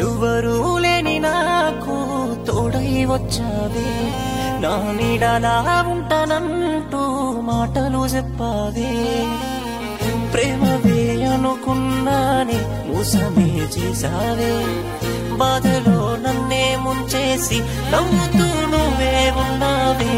ఎవ్వరూ లేని నాకు తోడై వచ్చావే, నా నీడలా ఉంటానంటూ మాటలు చెప్పావే. ప్రేమవే అనుకున్నానే మోసమే చేసావే, బాధలో నన్నే ముంచేసి నవ్వుతూ నువ్వే ఉన్నావే.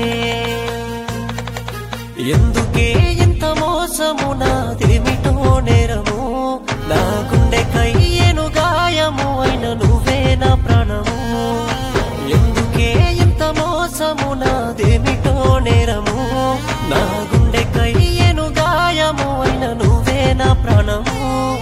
ఎందుకే ఇంత మోసము, నాదేమిటో నేరము, నా గుండెకయ్యేను గాయము అయిన నువ్వే నా ప్రాణము. ఎందుకే ఇంత మోసము, నాదేమిటో నేరము, నా గుండెకయ్యేను గాయము అయిన నువ్వే నా ప్రాణము.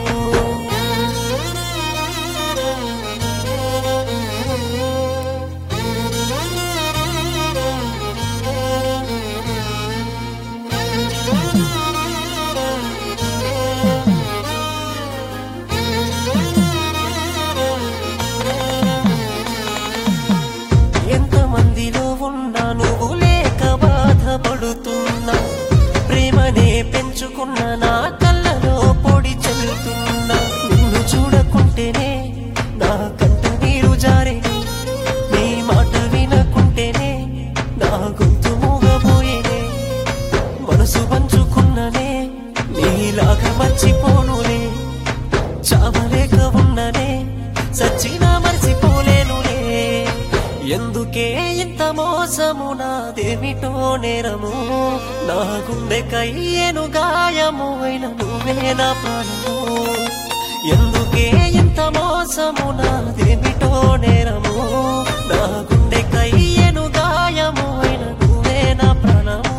ఎంతమందిలో ఉన్నా నువ్వు లేక బాధపడుతున్నా, ప్రేమనే పెంచుకున్న నా కళ్ళలో పొడి చల్లుతున్నా. నిన్ను చూడకుంటేనే నా కంట నీరు జారేనే, నీ మాట వినకుంటేనే నా గొంతు మూగబోయేనే. మనసు పంచుకున్ననే నీలాగా మర్చిపోనులే, చావలేక ఉన్ననే సచ్చినా మర్చిపోలేనులే. ఎందుకే ఇంత మోసము, నాదేమిటో నేరము, నా గుండెకయ్యేను గాయము అయిన నువ్వే నా ప్రాణము. ఎందుకే ఇంత మోసము, నాదేమిటో నేరము, నా గుండెకయ్యేను గాయము అయిన నువ్వే నా ప్రాణము.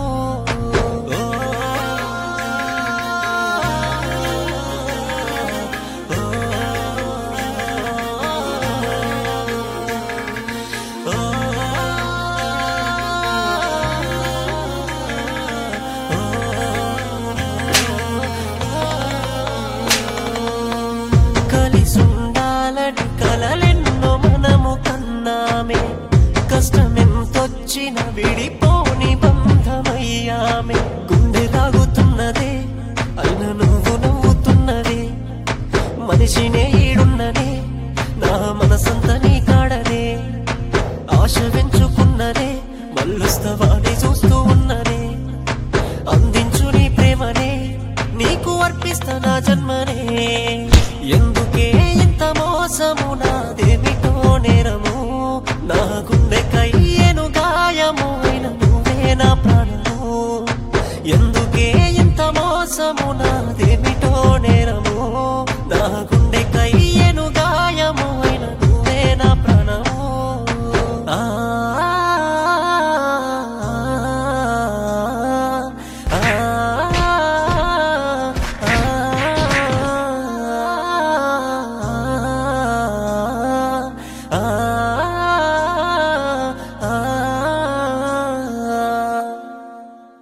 కలిసుండాలని కలలెన్నో మనము కన్నామే, కష్టమెంతొచ్చిన విడిపోని బంధమయ్యామే. గుండె లాగుతున్నదే అయిన నువ్వు నవ్వుతున్నదే, మనిషినే ఈడున్ననే నా మనసంతా నీ కాడనే. ఆశ పెంచుకున్ననే మళ్ళొస్తవాని చూస్తూ ఉన్ననే, అందించు నీ ప్రేమనే నీకు అర్పిస్తా నా జన్మనే. ఎందుకే ఇంత మోసము, నాదేమిటో నేరము, నాకు